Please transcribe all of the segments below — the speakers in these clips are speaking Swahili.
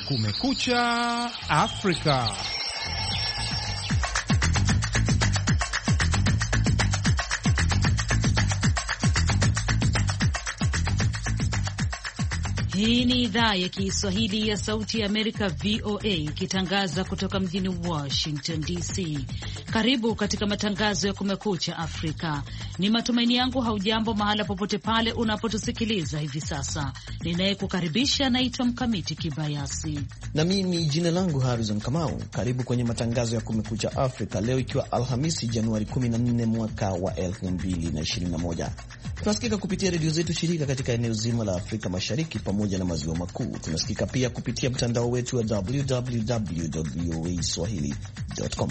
Kumekucha Afrika. Hii ni idhaa ya Kiswahili ya Sauti ya Amerika, VOA, ikitangaza kutoka mjini Washington DC. Karibu katika matangazo ya Kumekucha Afrika. Ni matumaini yangu haujambo mahala popote pale unapotusikiliza hivi sasa. Ninayekukaribisha naitwa Mkamiti Kibayasi. Na mimi jina langu Harrison Kamau. Karibu kwenye matangazo ya Kumekucha Afrika leo ikiwa Alhamisi Januari 14 mwaka wa 2021. Tunasikika kupitia redio zetu shirika katika eneo zima la Afrika Mashariki pamoja na maziwa makuu. Tunasikika pia kupitia mtandao wetu wa www.voaswahili.com.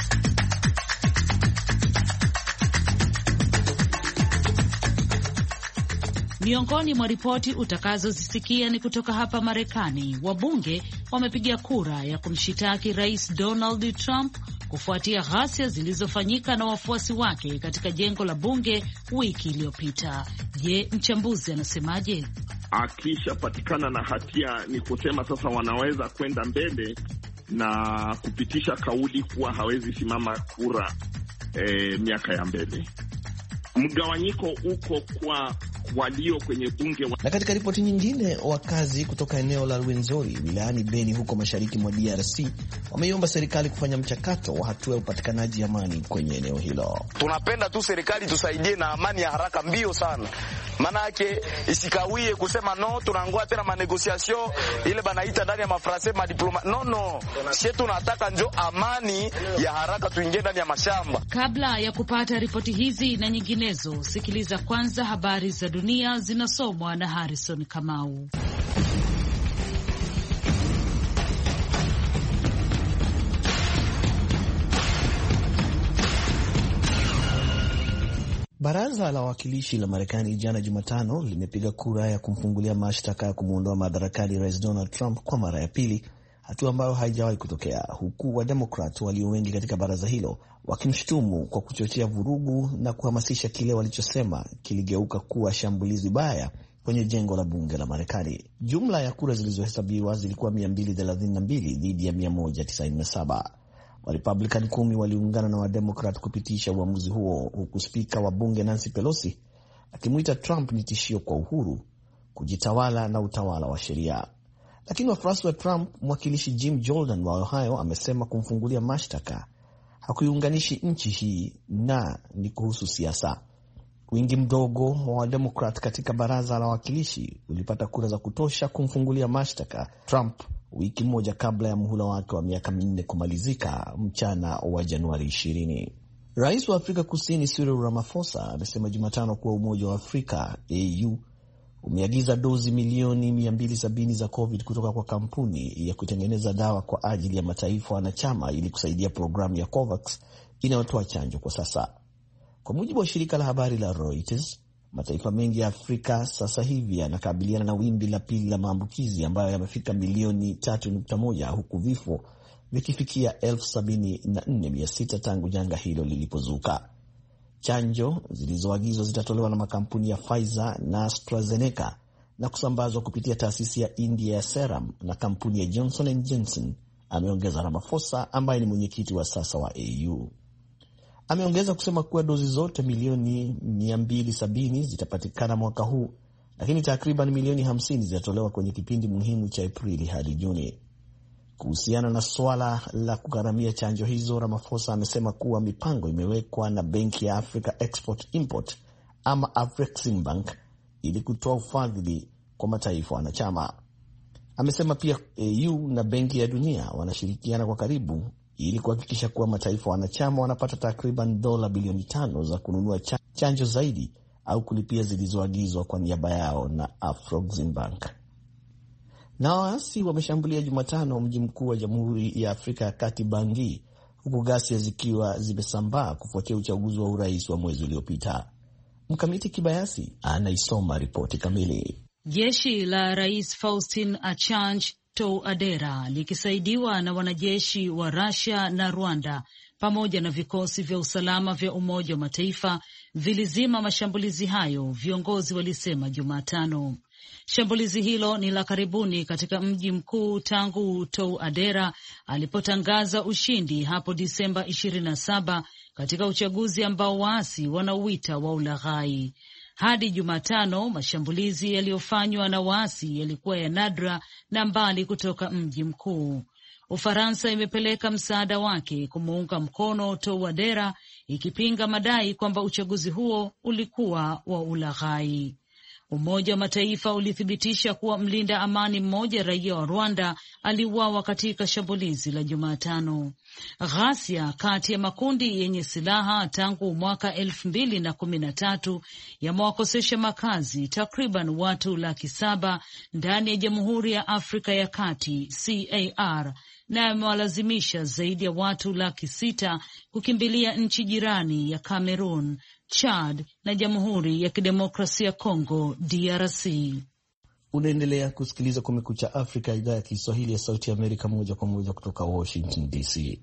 Miongoni mwa ripoti utakazozisikia ni kutoka hapa Marekani. Wabunge wamepiga kura ya kumshitaki Rais Donald Trump kufuatia ghasia zilizofanyika na wafuasi wake katika jengo la bunge wiki iliyopita. Je, mchambuzi anasemaje? Akishapatikana na hatia, ni kusema sasa wanaweza kwenda mbele na kupitisha kauli kuwa hawezi simama kura miaka ya mbele. Mgawanyiko uko kwa walio kwenye bunge Na katika ripoti nyingine, wakazi kutoka eneo la Rwenzori wilayani Beni huko mashariki mwa DRC wameiomba serikali kufanya mchakato wa hatua ya upatikanaji amani kwenye eneo hilo. Tunapenda tu serikali tusaidie na amani ya haraka mbio sana. Maana yake isikawie kusema no, tunaangoa tena manegosiation ile banaita ndani ya mafrase madiploma. No. Sisi tunataka njo amani ya haraka, tuingie ndani ya mashamba. Kabla ya kupata ripoti hizi na nyinginezo, sikiliza kwanza habari za dunia zinasomwa na Harrison Kamau. Baraza la Wawakilishi la Marekani jana Jumatano limepiga kura ya kumfungulia mashtaka ya kumuondoa madarakani Rais Donald Trump kwa mara ya pili, hatua ambayo haijawahi kutokea, huku Wademokrat walio wengi katika baraza hilo wakimshutumu kwa kuchochea vurugu na kuhamasisha kile walichosema kiligeuka kuwa shambulizi baya kwenye jengo la bunge la Marekani. Jumla ya kura zilizohesabiwa zilikuwa 232 dhidi ya 197. Warepublican 10 waliungana na Wademokrat kupitisha uamuzi huo, huku spika wa bunge Nancy Pelosi akimuita Trump ni tishio kwa uhuru, kujitawala na utawala wa sheria. Lakini wafuasi wa Trump, mwakilishi Jim Jordan wa Ohio, amesema kumfungulia mashtaka hakuiunganishi nchi hii na ni kuhusu siasa. Wingi mdogo wa Wademokrat katika baraza la wawakilishi ulipata kura za kutosha kumfungulia mashtaka Trump wiki moja kabla ya muhula wake wa miaka 4 kumalizika mchana wa Januari 20. Rais wa Afrika Kusini Cyril Ramaphosa amesema Jumatano kuwa Umoja wa Afrika AU umeagiza dozi milioni 270 za COVID kutoka kwa kampuni ya kutengeneza dawa kwa ajili ya mataifa wanachama ili kusaidia programu ya COVAX inayotoa chanjo kwa sasa. Kwa mujibu wa shirika la habari la Reuters, mataifa mengi ya Afrika sasa hivi yanakabiliana na wimbi la pili la maambukizi ambayo yamefika milioni 3.1 huku vifo vikifikia 74,600 tangu janga hilo lilipozuka. Chanjo zilizoagizwa zitatolewa na makampuni ya Pfizer na AstraZeneca na kusambazwa kupitia taasisi ya India ya Serum na kampuni ya Johnson & Johnson, ameongeza Ramaphosa ambaye ni mwenyekiti wa sasa wa AU. Ameongeza kusema kuwa dozi zote milioni 270 zitapatikana mwaka huu, lakini takriban milioni 50 zitatolewa kwenye kipindi muhimu cha Aprili hadi Juni. Kuhusiana na swala la kugharamia chanjo hizo, Ramaphosa amesema kuwa mipango imewekwa na Benki ya Africa Export-Import ama Afreximbank ili kutoa ufadhili kwa mataifa wanachama. Amesema pia AU na Benki ya Dunia wanashirikiana kwa karibu ili kuhakikisha kuwa mataifa wanachama wanapata takriban dola bilioni 5 za kununua chanjo zaidi au kulipia zilizoagizwa kwa niaba yao na Afreximbank. Na waasi wameshambulia Jumatano mji mkuu wa Jamhuri ya Afrika ya Kati Bangui, huku ghasia zikiwa zimesambaa kufuatia uchaguzi wa urais wa mwezi uliopita. Mkamiti Kibayasi anaisoma ripoti kamili. Jeshi la Rais Faustin Archange Touadera likisaidiwa na wanajeshi wa Russia na Rwanda pamoja na vikosi vya usalama vya Umoja wa Mataifa vilizima mashambulizi hayo, viongozi walisema Jumatano. Shambulizi hilo ni la karibuni katika mji mkuu tangu Touadera alipotangaza ushindi hapo Disemba 27 katika uchaguzi ambao waasi wanauita wa ulaghai. Hadi Jumatano, mashambulizi yaliyofanywa na waasi yalikuwa ya nadra na mbali kutoka mji mkuu. Ufaransa imepeleka msaada wake kumuunga mkono Touadera, ikipinga madai kwamba uchaguzi huo ulikuwa wa ulaghai. Umoja wa Mataifa ulithibitisha kuwa mlinda amani mmoja raia wa Rwanda aliuawa katika shambulizi la Jumatano. Ghasia kati ya makundi yenye silaha tangu mwaka 2013 yamewakosesha makazi takriban watu 700,000 ndani ya Jamhuri ya Afrika ya Kati CAR, na yamewalazimisha zaidi ya watu 600,000 kukimbilia nchi jirani ya Cameroon, Chad na Jamhuri ya Kidemokrasia Kongo DRC. Unaendelea kusikiliza Kumekucha Afrika, idhaa ya Kiswahili ya Sauti ya Amerika, moja kwa moja kutoka Washington DC.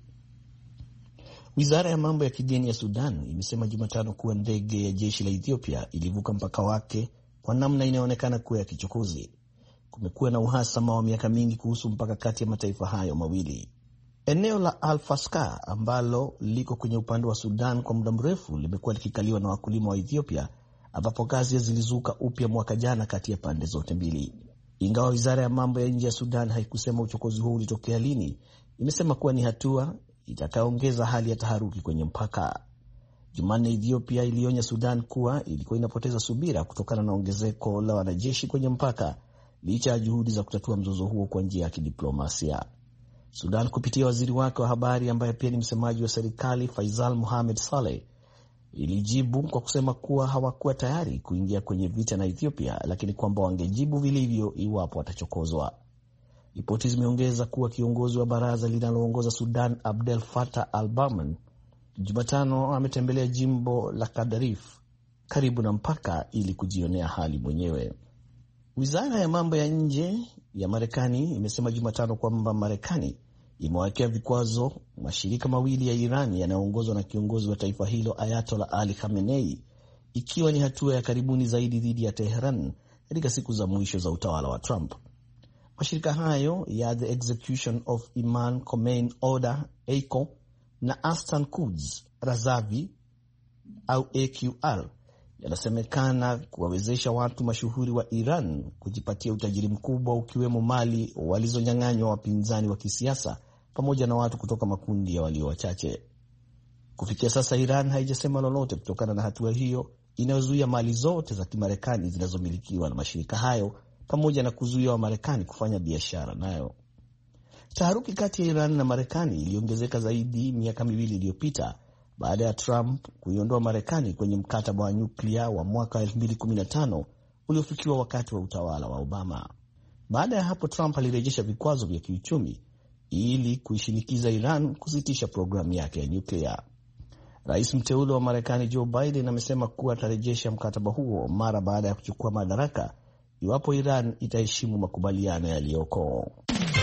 Wizara ya mambo ya kigeni ya Sudan imesema Jumatano kuwa ndege ya jeshi la Ethiopia ilivuka mpaka wake kwa namna inayoonekana kuwa ya kichokozi. Kumekuwa na uhasama wa miaka mingi kuhusu mpaka kati ya mataifa hayo mawili. Eneo la Al-Faskar ambalo liko kwenye upande wa Sudan kwa muda mrefu limekuwa likikaliwa na wakulima wa Ethiopia, ambapo ghasia zilizuka upya mwaka jana kati ya pande zote mbili. Ingawa wizara ya mambo ya nje ya Sudan haikusema uchokozi huo ulitokea lini, imesema kuwa ni hatua itakayoongeza hali ya taharuki kwenye mpaka. Jumanne, Ethiopia ilionya Sudan kuwa ilikuwa inapoteza subira kutokana na ongezeko la wanajeshi kwenye mpaka, licha ya juhudi za kutatua mzozo huo kwa njia ya kidiplomasia. Sudan kupitia waziri wake wa habari ambaye pia ni msemaji wa serikali Faisal Mohamed Saleh ilijibu kwa kusema kuwa hawakuwa tayari kuingia kwenye vita na Ethiopia, lakini kwamba wangejibu vilivyo iwapo watachokozwa. Ripoti zimeongeza kuwa kiongozi wa baraza linaloongoza Sudan Abdel Fattah al-Burhan Jumatano ametembelea jimbo la Kadarif karibu na mpaka ili kujionea hali mwenyewe. Wizara ya mambo ya nje ya Marekani imesema Jumatano kwamba Marekani imewekea vikwazo mashirika mawili ya Iran yanayoongozwa na kiongozi wa taifa hilo Ayatollah Ali Khamenei, ikiwa ni hatua ya karibuni zaidi dhidi ya Tehran katika siku za mwisho za utawala wa Trump. Mashirika hayo ya The Execution of Imam Khomeini Order EICO na Astan Quds Razavi au AQR yanasemekana kuwawezesha watu mashuhuri wa Iran kujipatia utajiri mkubwa, ukiwemo mali walizonyang'anywa wapinzani wa kisiasa pamoja na watu kutoka makundi ya walio wachache. Kufikia sasa Iran haijasema lolote kutokana na hatua hiyo inayozuia mali zote za Kimarekani zinazomilikiwa na mashirika hayo pamoja na kuzuia wa Marekani kufanya biashara nayo. Taharuki kati ya Iran na Marekani iliongezeka zaidi miaka 2 iliyopita baada ya Trump kuiondoa Marekani kwenye mkataba wa nyuklia wa mwaka 2015 uliofikiwa wakati wa utawala wa Obama. Baada ya hapo, Trump alirejesha vikwazo vya kiuchumi ili kuishinikiza Iran kusitisha programu yake ya nyuklia. Rais mteule wa Marekani Joe Biden amesema kuwa atarejesha mkataba huo mara baada ya kuchukua madaraka iwapo Iran itaheshimu makubaliano yaliyoko.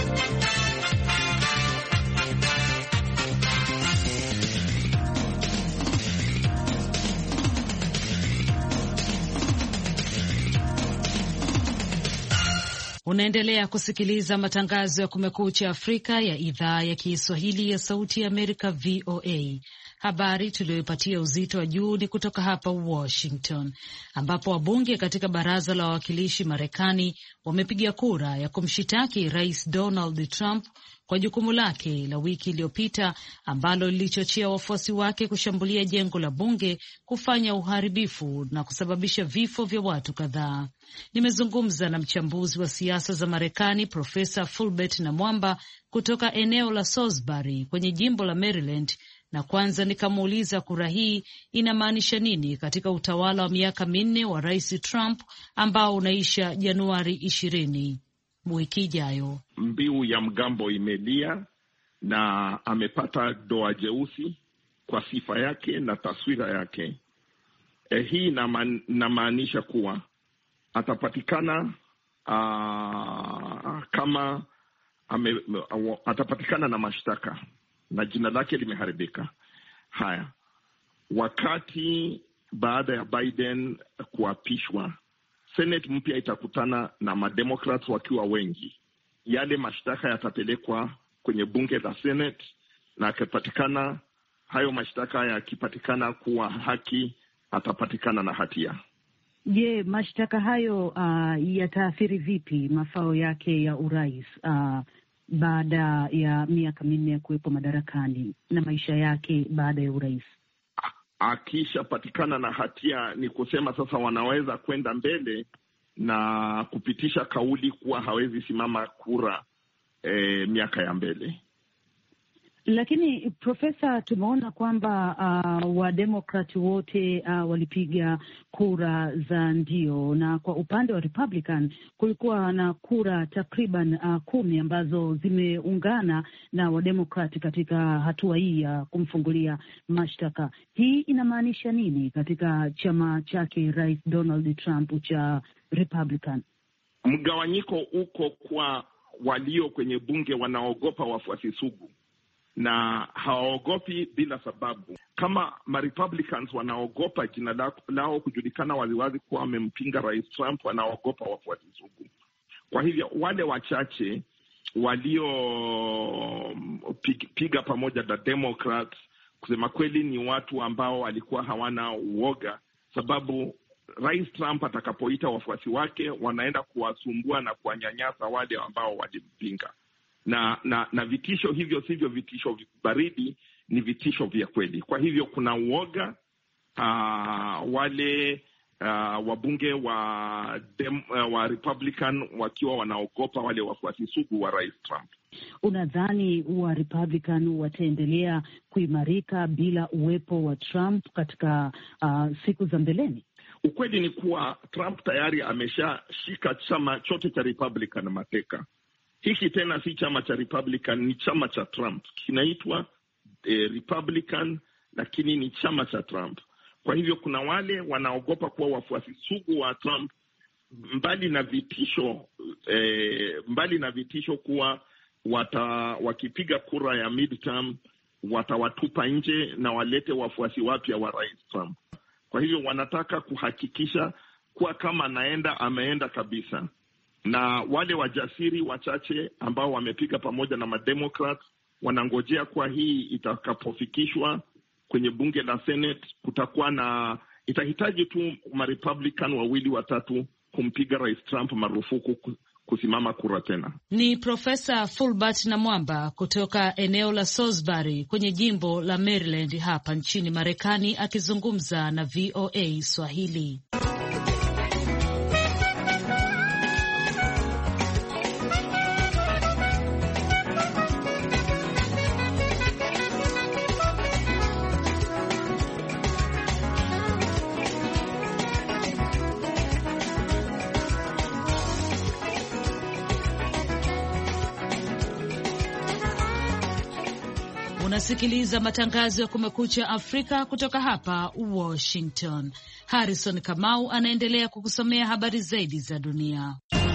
Unaendelea kusikiliza matangazo ya Kumekucha Afrika ya idhaa ya Kiswahili ya Sauti ya Amerika, VOA. Habari tuliyoipatia uzito wa juu ni kutoka hapa Washington, ambapo wabunge katika baraza la wawakilishi Marekani wamepiga kura ya kumshitaki Rais Donald Trump kwa jukumu lake la wiki iliyopita ambalo lilichochea wafuasi wake kushambulia jengo la bunge, kufanya uharibifu na kusababisha vifo vya watu kadhaa. Nimezungumza na mchambuzi wa siasa za Marekani Profesa Fulbert Namwamba kutoka eneo la Salisbury kwenye jimbo la Maryland, na kwanza nikamuuliza kura hii inamaanisha nini katika utawala wa miaka 4 wa Rais Trump ambao unaisha Januari 20 wiki ijayo. Mbiu ya mgambo imelia na amepata doa jeusi kwa sifa yake na taswira yake. Hii inamaanisha kuwa atapatikana atapatikana na mashtaka na jina lake limeharibika. Haya, wakati baada ya Biden kuapishwa Senate mpya itakutana na mademokrats wakiwa wengi. Yale mashtaka yatapelekwa kwenye bunge la Senate, na akipatikana hayo mashtaka yakipatikana kuwa haki, atapatikana na hatia. Je, mashtaka hayo yataathiri vipi mafao yake ya urais baada ya miaka 4 ya kuwepo madarakani na maisha yake baada ya urais? Akishapatikana na hatia, ni kusema sasa wanaweza kwenda mbele na kupitisha kauli kuwa hawezi simama kura miaka ya mbele. Lakini Profesa, tumeona kwamba wademokrati wote walipiga kura za ndio, na kwa upande wa Republican kulikuwa na kura takriban 10 ambazo zimeungana na wademokrati katika hatua hii ya kumfungulia mashtaka. Hii inamaanisha nini katika chama chake Rais Donald Trump cha Republican? Mgawanyiko uko kwa walio kwenye bunge wanaogopa wafuasi sugu, na hawaogopi bila sababu. Kama ma-Republicans wanaogopa jina lao kujulikana waziwazi kuwa wamempinga Rais Trump, wanaogopa wafuasi sugu. Kwa hivyo wale wachache waliopiga pamoja na Democrats, kusema kweli, ni watu ambao walikuwa hawana uoga, sababu Rais Trump atakapoita wafuasi wake wanaenda kuwasumbua na kuwanyanyasa wale ambao walimpinga. Na vitisho hivyo sivyo vitisho baridi, ni vitisho vya kweli. Kwa hivyo kuna uoga, wale wabunge wa Republican wakiwa wanaogopa wale wafuasi sugu wa Rais Trump. Unadhani wa Republican wataendelea kuimarika bila uwepo wa Trump katika siku za mbeleni? Ukweli ni kuwa Trump tayari ameshashika chama chote cha Republican mateka. Hiki tena si chama cha Republican, ni chama cha Trump. Kinaitwa Republican, lakini ni chama cha Trump. Kwa hivyo kuna wale wanaogopa kuwa wafuasi sugu wa Trump, mbali na vitisho kuwa wakipiga kura ya midterm watawatupa nje na walete wafuasi wapya wa Rais Trump. Kwa hivyo wanataka kuhakikisha kuwa kama ameenda kabisa. Na wale wajasiri wachache ambao wamepiga pamoja na mademokrats wanangojea kwa hii itakapofikishwa kwenye bunge la Senate, itahitaji tu ma-Republican 2-3 kumpiga Rais Trump marufuku kusimama kura tena. Ni Profesa Fulbert Namwamba kutoka eneo la Salisbury kwenye jimbo la Maryland hapa nchini Marekani, akizungumza na VOA Swahili. Unasikiliza matangazo ya Kumekucha Afrika kutoka hapa Washington. Harrison Kamau anaendelea kukusomea habari zaidi za dunia.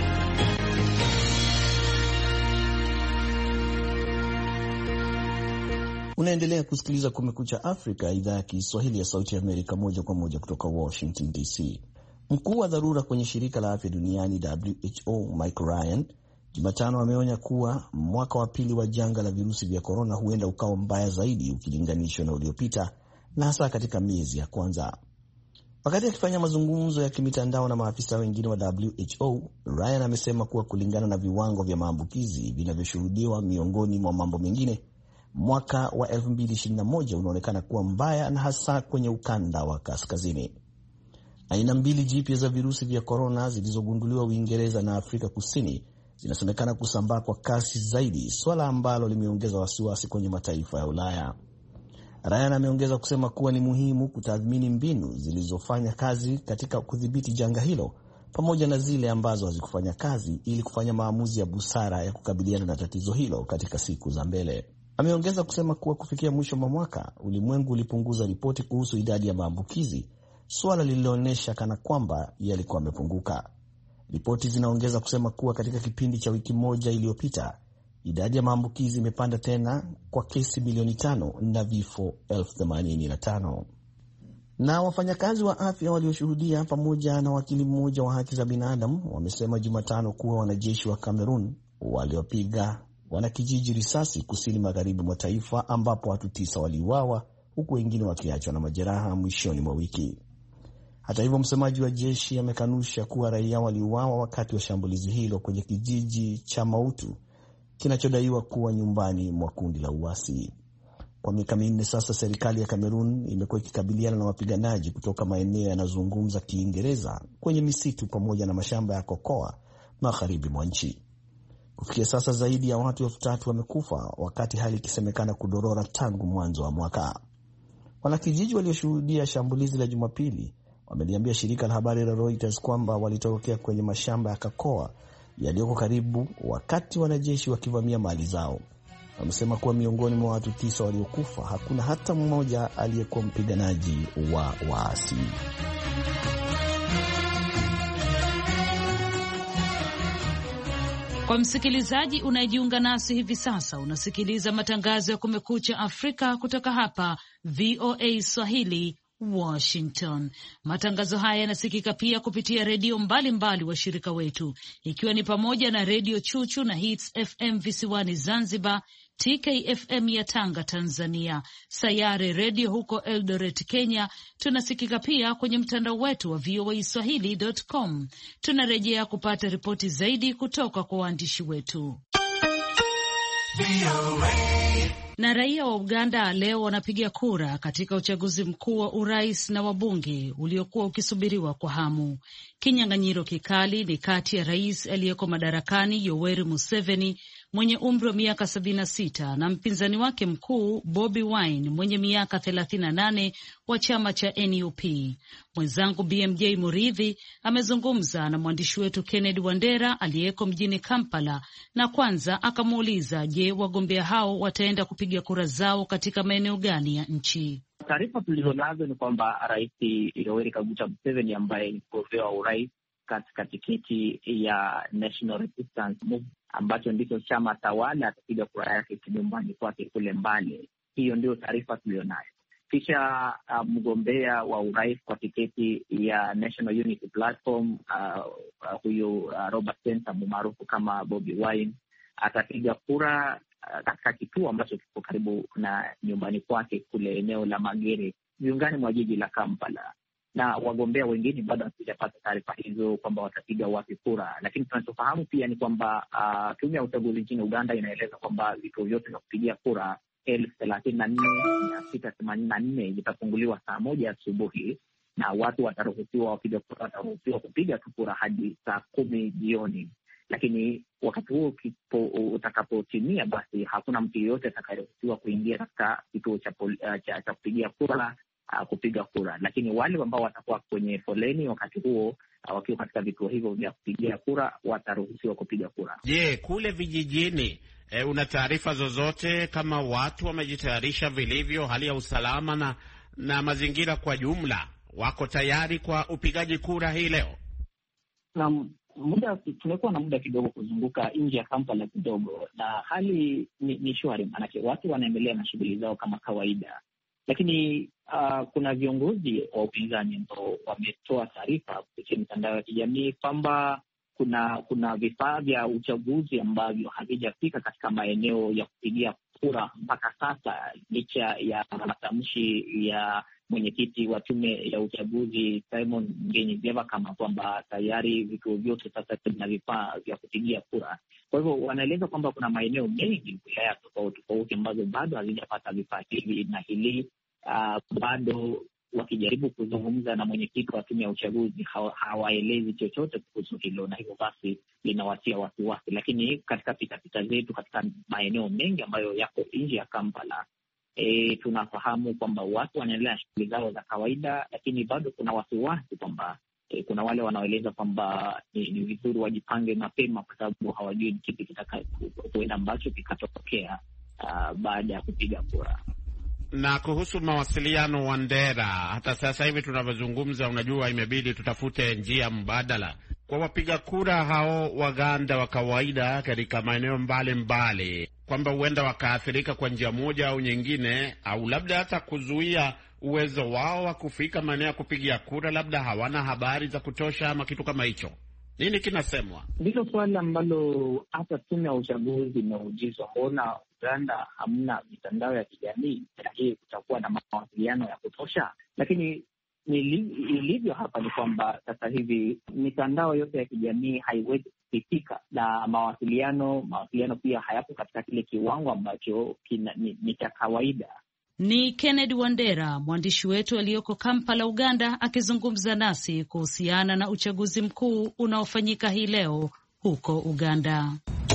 Unaendelea kusikiliza Kumekucha Afrika, idhaa ya Kiswahili ya Sauti ya Amerika, moja kwa moja kutoka Washington DC. Mkuu wa dharura kwenye shirika la afya duniani WHO Mike Ryan Jumatano ameonya kuwa mwaka wa pili wa janga la virusi vya korona huenda ukawa mbaya zaidi ukilinganishwa na uliopita, na hasa katika miezi ya kwanza. Wakati akifanya mazungumzo ya kimitandao na maafisa wengine wa WHO, Ryan amesema kuwa kulingana na viwango vya maambukizi vinavyoshuhudiwa miongoni mwa mambo mengine, mwaka wa 2021 unaonekana kuwa mbaya, na hasa kwenye ukanda wa kaskazini. Aina 2 jipya za virusi vya korona zilizogunduliwa Uingereza na Afrika Kusini zinasemekana kusambaa kwa kasi zaidi, swala ambalo limeongeza wasiwasi kwenye mataifa ya Ulaya. Ryan ameongeza kusema kuwa ni muhimu kutathmini mbinu zilizofanya kazi katika kudhibiti janga hilo pamoja na zile ambazo hazikufanya kazi, ili kufanya maamuzi ya busara ya kukabiliana na tatizo hilo katika siku za mbele. Ameongeza kusema kuwa kufikia mwisho wa mwaka ulimwengu ulipunguza ripoti kuhusu idadi ya maambukizi, swala lililoonyesha kana kwamba yalikuwa yamepunguka. Ripoti zinaongeza kusema kuwa katika kipindi cha wiki moja iliyopita, idadi ya maambukizi imepanda tena kwa kesi milioni 5 na vifo 85,000. Na wafanyakazi wa afya walioshuhudia pamoja na wakili mmoja wa haki za binadamu wamesema Jumatano kuwa wanajeshi wa Cameroon waliopiga wanakijiji risasi kusini magharibi mwa taifa ambapo watu 9 waliuawa huku wengine wakiachwa na majeraha mwishoni mwa wiki. Hata hivyo, msemaji wa jeshi amekanusha kuwa raia waliuawa wakati wa shambulizi hilo kwenye kijiji cha Mautu kinachodaiwa kuwa nyumbani mwa kundi la uasi. Kwa miaka minne sasa, serikali ya Cameroon imekuwa ikikabiliana na wapiganaji kutoka maeneo yanayozungumza Kiingereza kwenye misitu pamoja na mashamba ya kokoa magharibi mwa nchi. Kufikia sasa zaidi ya watu 3,000 wamekufa wakati hali ikisemekana kudorora tangu mwanzo wa mwaka. Wanakijiji walioshuhudia shambulizi la Jumapili wameliambia shirika la habari la Reuters kwamba walitorokea kwenye mashamba ya kokoa yaliyoko karibu wakati wanajeshi wakivamia mali zao. Wamesema kuwa miongoni mwa watu 9 waliokufa hakuna hata mmoja aliyekuwa mpiganaji wa waasi. Kwa msikilizaji unayejiunga nasi hivi sasa, unasikiliza matangazo ya Kumekucha Afrika kutoka hapa VOA Swahili, Washington. Matangazo haya yanasikika pia kupitia redio mbalimbali washirika wetu, ikiwa ni pamoja na redio Chuchu na Hits FM visiwani Zanzibar, TKFM ya Tanga Tanzania, Sayare redio huko Eldoret Kenya. Tunasikika pia kwenye mtandao wetu wa voaswahili.com. Tunarejea kupata ripoti zaidi kutoka kwa waandishi wetu. Na raia wa Uganda leo wanapiga kura katika uchaguzi mkuu wa urais na wabunge uliokuwa ukisubiriwa kwa hamu. Kinyang'anyiro kikali ni kati ya rais aliyeko madarakani Yoweri Museveni mwenye umri wa miaka 76 na mpinzani wake mkuu Bobi Wine mwenye miaka 38 wa chama cha NUP. Mwenzangu BMJ Muridhi amezungumza na mwandishi wetu Kennedy Wandera aliyeko mjini Kampala, na kwanza akamuuliza, je, wagombea hao wataenda kupiga kura zao katika maeneo gani ya nchi? Taarifa tulizonazo ni kwamba Rais Yoweri Kaguta Museveni ambaye ni mgombea wa urais katika tiketi ya National Resistance Movement ambacho ndicho chama tawala atapiga kura yake kinyumbani kwake kule Mbale. Hiyo ndio taarifa tulionayo. Kisha mgombea wa urais kwa tiketi ya National Unity Platform huyu Robert Senta maarufu kama Bobi Wine atapiga kura katika kituo ambacho kiko karibu na nyumbani kwake kule eneo la Magere viungani mwa jiji la Kampala. Na wagombea wengine bado hatujapata taarifa hizo kwamba watapiga wapi kura, lakini tunachofahamu pia ni kwamba tume ya uchaguzi nchini Uganda inaeleza kwamba vituo vyote vya kupigia kura 34,684 vitafunguliwa saa 1 asubuhi, na watu wataruhusiwa kupiga tu kura hadi saa 10 jioni. Lakini wakati huo utakapotimia, basi hakuna mtu yeyote atakayeruhusiwa kuingia katika kituo cha kupigia kura kupiga kura. Lakini wale ambao watakuwa kwenye foleni wakati huo wakiwa katika vituo hivyo vya kupigia kura wataruhusiwa kupiga kura. Je, kule vijijini una taarifa zozote kama watu wamejitayarisha vilivyo, hali ya usalama na mazingira kwa jumla, wako tayari kwa upigaji kura hii leo? Tumekuwa na muda kidogo kuzunguka nje ya Kampala kidogo, na hali ni shwari, maanake watu wanaendelea na shughuli zao kama kawaida. Lakini kuna viongozi wa upinzani ambao wametoa taarifa kupitia mitandao ya kijamii kwamba kuna vifaa vya uchaguzi ambavyo havijafika katika maeneo ya kupigia kura mpaka sasa, licha ya matamshi ya mwenyekiti wa tume ya uchaguzi Simon Ngenyizieva kama kwamba tayari vituo vyote sasa vina vifaa vya kupigia kura. Kwa hivyo wanaeleza kwamba kuna maeneo mengi, wilaya tofauti tofauti ambazo bado hazijapata vifaa hivi, na hili bado wakijaribu kuzungumza na mwenyekiti wa tume ya uchaguzi hawaelezi chochote kuhusu hilo, na hivyo basi linawatia wasiwasi. Lakini katika pitapita zetu katika maeneo mengi ambayo yako nje ya Kampala, tunafahamu kwamba watu wanaendelea na shughuli zao za kawaida, lakini bado kuna wasiwasi kwamba kuna wale wanaoeleza kwamba ni vizuri wajipange mapema, kwa sababu hawajui ni kipi kitakachoenda ambacho kikatokea baada ya kupiga kura. Na kuhusu mawasiliano, Wandera, hata sasa hivi tunavyozungumza, unajua imebidi tutafute njia mbadala kwa wapiga kura hao Waganda wa kawaida katika maeneo mbalimbali, kwamba huenda wakaathirika kwa njia moja au nyingine, au labda hata kuzuia uwezo wao wa kufika maeneo ya kupigia kura, labda hawana habari za kutosha ama kitu kama hicho? Nini kinasemwa? Ndilo swali ambalo hata tume ya uchaguzi imeulizwa. Mbona Uganda hamna mitandao ya kijamii? Je, kutakuwa na mawasiliano ya kutosha? Lakini ilivyo hapa ni kwamba sasa hivi mitandao yote ya kijamii haiwezi kufikika, na mawasiliano pia hayapo katika kile kiwango ambacho ni cha kawaida. Ni Kennedy Wandera, mwandishi wetu aliyoko Kampala, Uganda, akizungumza nasi kuhusiana na uchaguzi mkuu unaofanyika hii leo huko Uganda.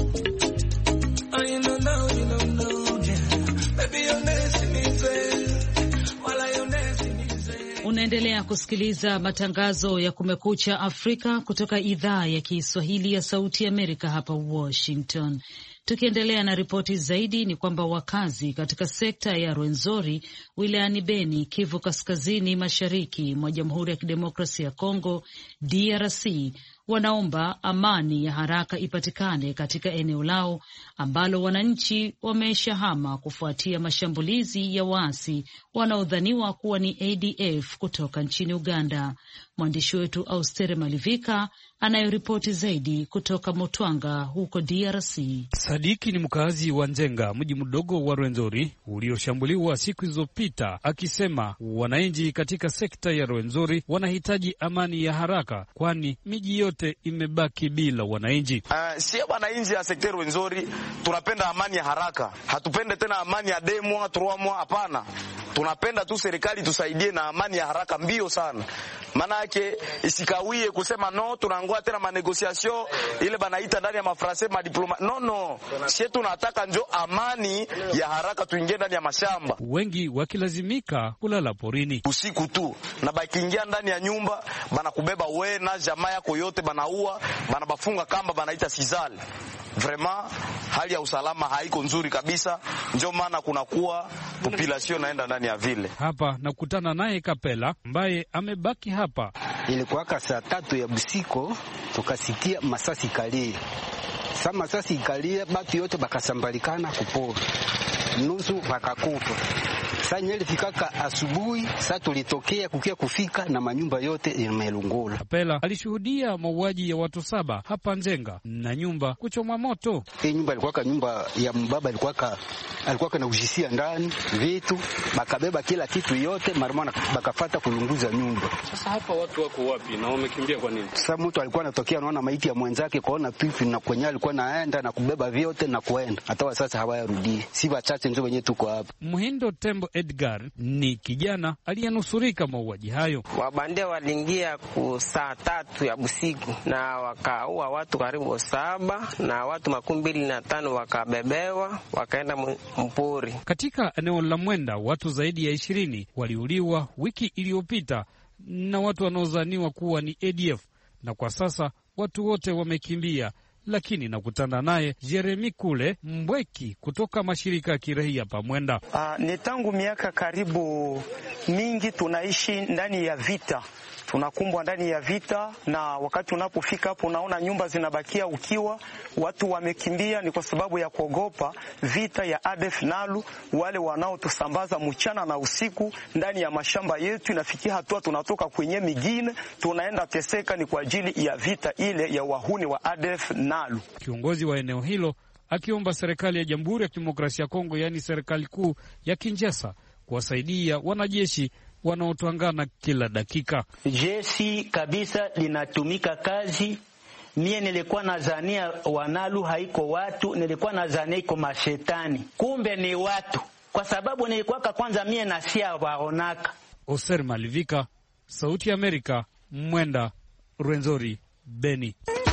Unaendelea kusikiliza matangazo ya Kumekucha Afrika kutoka idhaa ya Kiswahili ya Sauti Amerika hapa Washington. Tukiendelea na ripoti zaidi ni kwamba wakazi katika sekta ya Rwenzori wilayani Beni, Kivu Kaskazini, mashariki mwa Jamhuri ya Kidemokrasia ya Kongo DRC wanaomba amani ya haraka ipatikane katika eneo lao ambalo wananchi wameshahama kufuatia mashambulizi ya waasi wanaodhaniwa kuwa ni ADF kutoka nchini Uganda. Mwandishi wetu Austere Malivika anayoripoti zaidi kutoka Mutwanga huko DRC. Sadiki ni mkazi wa Nzenga, mji mdogo wa Rwenzori ulioshambuliwa siku zilizopita, akisema wananchi katika sekta ya Rwenzori wanahitaji amani ya haraka, kwani miji yote imebaki bila wananchi. Sio wananchi ya sekta ya Rwenzori tunapenda amani ya haraka. Hatupende tena amani ya demwa, truamwa, hapana. Tunapenda tu serikali tusaidie na amani ya haraka mbio sana. Maana yake isikawie kusema no tunangoa tena manegosiation ile banaita ndani ya mafrase madiploma. No. Sisi tunataka njo amani ya haraka tuingie ndani ya mashamba. Wengi wakilazimika kulala porini usiku tu na bakiingia ndani ya nyumba banakubeba wewe na jamaa yako yote banaua, banabafunga kamba banaita sizal. Vraiment hali ya usalama haiko nzuri kabisa, ndio maana kunakuwa population naenda ndani ya vile. Hapa nakutana naye Kapela ambaye amebaki hapa. Ilikuwa saa 3 ya usiku tukasikia masasi kalia. Sasa masasi kalia, batu yote bakasambalikana kupora. Nusu wakakufa. Sasa nyeli fikaka asubuhi, sasa tulitokea kukia kufika na manyumba yote imelungula. Kapela alishuhudia mauaji ya watu 7 hapa Nzenga na nyumba kuchomwa moto. Hii nyumba ilikuwa nyumba ya mbaba, alikuwa na ujisia ndani vitu, bakabeba kila kitu yote, marmana bakafata kulunguza nyumba. Sasa hapa watu wako wapi na wamekimbia kwa nini? Sasa mtu alikuwa anatokea anaona maiti ya mwenzake, kaona pipi na kwenye alikuwa naenda na kubeba vyote na kuenda. Hata sasa hawayarudi. Si wachache ndio wenyewe tuko hapa. Muhindo Tembo Edgar ni kijana aliyenusurika mauaji hayo. Wabandia waliingia saa 3 ya usiku na wakaua watu karibu 7 na watu 25 wakabebewa wakaenda mpori. Katika eneo la Mwenda watu zaidi ya 20 waliuliwa wiki iliyopita na watu wanaozaniwa kuwa ni ADF, na kwa sasa watu wote wamekimbia. Lakini nakutana naye Jeremy Kule Mbweki kutoka mashirika ya kiraia pa Mwenda. Ni tangu miaka karibu mingi tunaishi ndani ya vita. Tunakumbwa ndani ya vita, na wakati unapofika hapo unaona nyumba zinabakia ukiwa, watu wamekimbia, ni kwa sababu ya kuogopa vita ya ADF Nalu, wale wanaotusambaza mchana na usiku ndani ya mashamba yetu. Inafikia hatua tunatoka kwenye migine tunaenda teseka, ni kwa ajili ya vita ile ya wahuni wa ADF Nalu. Kiongozi wa eneo hilo akiomba serikali ya Jamhuri ya Kidemokrasia ya Kongo, yaani serikali kuu ya Kinshasa, kuwasaidia wanajeshi wanaotwangana kila dakika. Jeshi kabisa linatumika kazi. Mie nilikuwa nazania wanalu haiko watu, nilikuwa nazania iko mashetani, kumbe ni watu, kwa sababu nilikuwa kwanza mie nasia waonaka. Oser Malivika, Sauti ya Amerika, Mwenda, Rwenzori, Beni.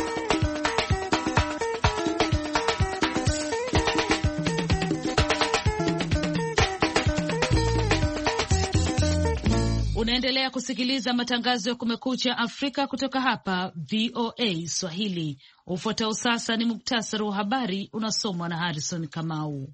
Unaendelea kusikiliza matangazo ya Kumekucha Afrika kutoka hapa VOA Swahili. Ufuatao sasa ni muktasari wa habari unasomwa na Harrison Kamau.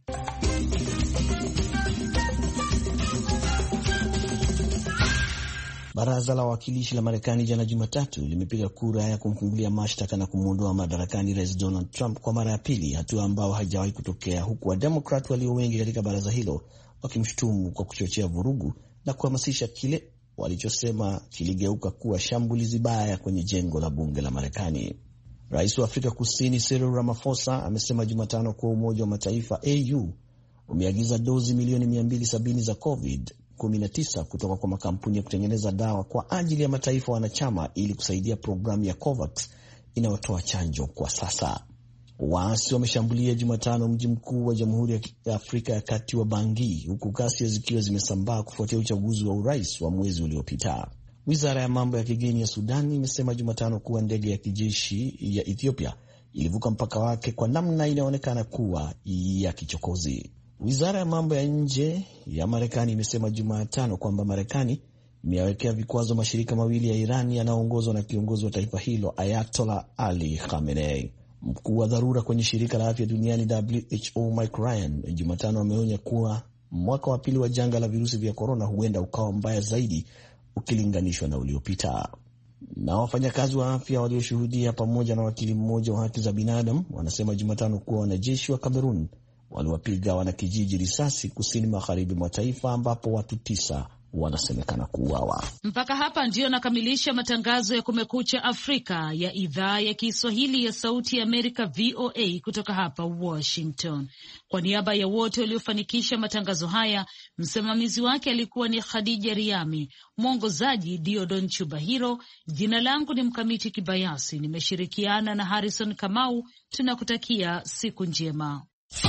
Baraza la Wawakilishi la Marekani jana Jumatatu limepiga kura ya kumfungulia mashtaka na kumuondoa madarakani Rais Donald Trump kwa mara ya pili, hatua ambao haijawahi kutokea, huku Wademokrat walio wengi katika baraza hilo wakimshutumu kwa kuchochea vurugu na kuhamasisha kile walichosema kiligeuka kuwa shambulizi baya kwenye jengo la bunge la Marekani. Rais wa Afrika Kusini Cyril Ramaphosa amesema Jumatano kuwa Umoja wa Mataifa AU umeagiza dozi milioni 270 za COVID-19 kutoka kwa makampuni ya kutengeneza dawa kwa ajili ya mataifa wanachama ili kusaidia programu ya COVAX inayotoa chanjo kwa sasa. Waasi wameshambulia Jumatano mji mkuu wa Jamhuri ya Afrika ya Kati wa Bangui, huku ghasia zikiwa zimesambaa kufuatia uchaguzi wa urais wa mwezi uliopita. Wizara ya mambo ya kigeni ya Sudan imesema Jumatano kuwa ndege ya kijeshi ya Ethiopia ilivuka mpaka wake kwa namna inayoonekana kuwa ya kichokozi. Wizara ya mambo ya nje ya Marekani imesema Jumatano kwamba Marekani imeyawekea vikwazo mashirika mawili ya Iran yanayoongozwa na kiongozi wa taifa hilo Ayatollah Ali Khamenei. Mkuu wa dharura kwenye shirika la afya duniani WHO Mike Ryan Jumatano ameonya kuwa mwaka wa pili wa janga la virusi vya korona huenda ukawa mbaya zaidi ukilinganishwa na uliopita. Na wafanyakazi wa afya walioshuhudia pamoja na wakili mmoja wa haki za binadamu wanasema Jumatano kuwa wanajeshi wa Cameroon waliwapiga wanakijiji risasi kusini magharibi mwa taifa ambapo watu 9 wanasemekana kuuawa. Mpaka hapa ndio nakamilisha matangazo ya Kumekucha Afrika ya idhaa ya Kiswahili ya Sauti ya Amerika VOA kutoka hapa Washington. Kwa niaba ya wote waliofanikisha matangazo haya, msimamizi wake alikuwa ni Khadija Riami, mwongozaji Diodon Chubahiro. Jina langu ni Mkamiti Kibayasi, nimeshirikiana na Harrison Kamau. Tunakutakia siku njema.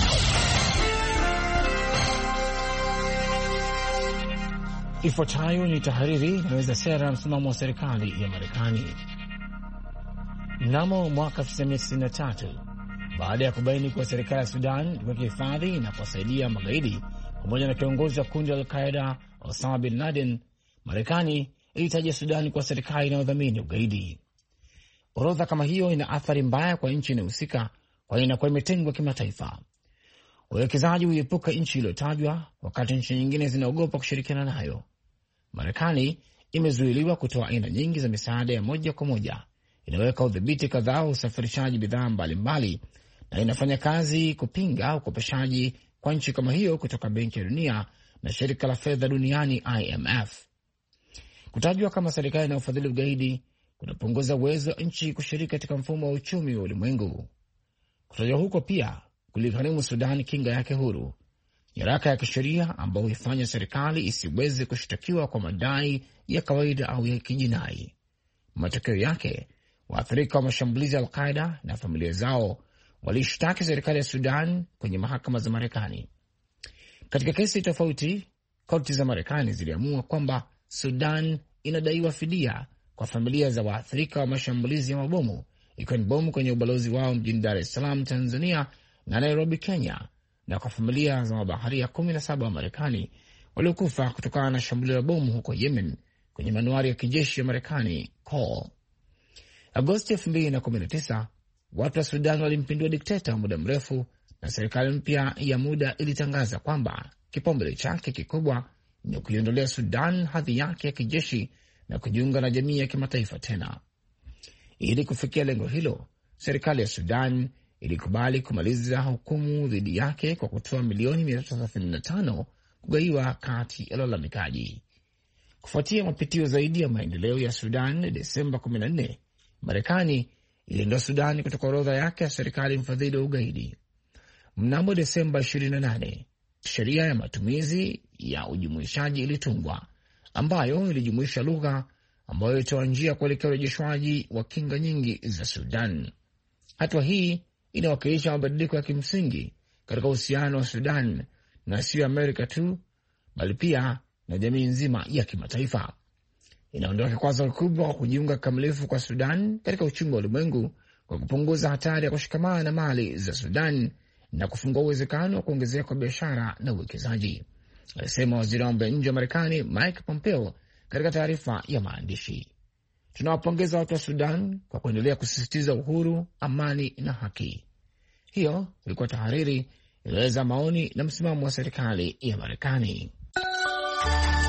Ifuatayo ni tahariri inaweza sera msimamo wa serikali ya Marekani. Mnamo mwaka 1993, baada ya kubaini kuwa serikali ya Sudan iliweka hifadhi na kuwasaidia magaidi pamoja na kiongozi wa kundi la Al-Qaeda Osama bin Laden, Marekani ilitaja Sudan kwa serikali inayodhamini ugaidi. Orodha kama hiyo ina athari mbaya kwa nchi inayohusika, kwani inakuwa imetengwa kimataifa. Wawekezaji huepuka nchi iliyotajwa, wakati nchi nyingine zinaogopa kushirikiana nayo. Marekani imezuiliwa kutoa aina nyingi za misaada ya moja kwa moja, inaweka udhibiti kadhaa wa usafirishaji bidhaa mbalimbali, na inafanya kazi kupinga ukopeshaji kwa nchi kama hiyo kutoka Benki ya Dunia na Shirika la Fedha Duniani IMF. Kutajwa kama serikali inayofadhili ugaidi kunapunguza uwezo wa nchi kushiriki katika mfumo wa uchumi wa ulimwengu. Kutajwa huko pia kuligharimu Sudan kinga yake huru, nyaraka ya kisheria ambayo huifanya serikali isiweze kushtakiwa kwa madai ya kawaida au ya kijinai. Matokeo yake, waathirika wa mashambulizi ya Al-Qaeda na familia zao walishtaki serikali ya Sudan kwenye mahakama za Marekani. Katika kesi tofauti, korti za Marekani ziliamua kwamba Sudan inadaiwa fidia kwa familia za waathirika wa mashambulizi ya mabomu, ikiwa ni bomu kwenye ubalozi wao mjini Dar es Salaam, Tanzania na Nairobi, Kenya, na kwa familia za mabaharia 17 wa Marekani waliokufa kutokana na shambulio la bomu huko Yemen kwenye manuari ya kijeshi ya Marekani Cole. Agosti 2019, watu wa Sudan walimpindua dikteta wa muda mrefu, na serikali mpya ya muda ilitangaza kwamba kipaumbele chake kikubwa ni kuiondolea Sudan hadhi yake ya kijeshi na kujiunga na jamii ya kimataifa tena. Ili kufikia lengo hilo, serikali ya Sudan ilikubali kumaliza hukumu dhidi yake kwa kutoa milioni 335 kugaiwa kati ya lalamikaji. Kufuatia mapitio zaidi ya maendeleo ya Sudan, Desemba 14, Marekani iliondoa Sudan kutoka orodha yake ya serikali mfadhili wa ugaidi. Mnamo Desemba 28, sheria ya matumizi ya ujumuishaji ilitungwa, ambayo ilijumuisha lugha ambayo ilitoa njia kuelekea urejeshwaji wa kinga nyingi za Sudan. Hatua hii inawakilisha mabadiliko ya kimsingi katika uhusiano wa Sudan na sio Amerika tu, bali pia na jamii nzima ya kimataifa. Inaondoa kikwazo kikubwa kwa kujiunga kikamilifu kwa Sudan katika uchumi wa ulimwengu kwa kupunguza hatari ya kushikamana na mali za Sudan na kufungua uwezekano wa kuongezeka kwa biashara na uwekezaji, alisema waziri wa mambo ya nje wa Marekani Mike Pompeo katika taarifa ya maandishi. Tunawapongeza watu wa Sudan kwa kuendelea kusisitiza uhuru, amani na haki. Hiyo ilikuwa tahariri, ilieleza maoni na msimamo wa serikali ya Marekani.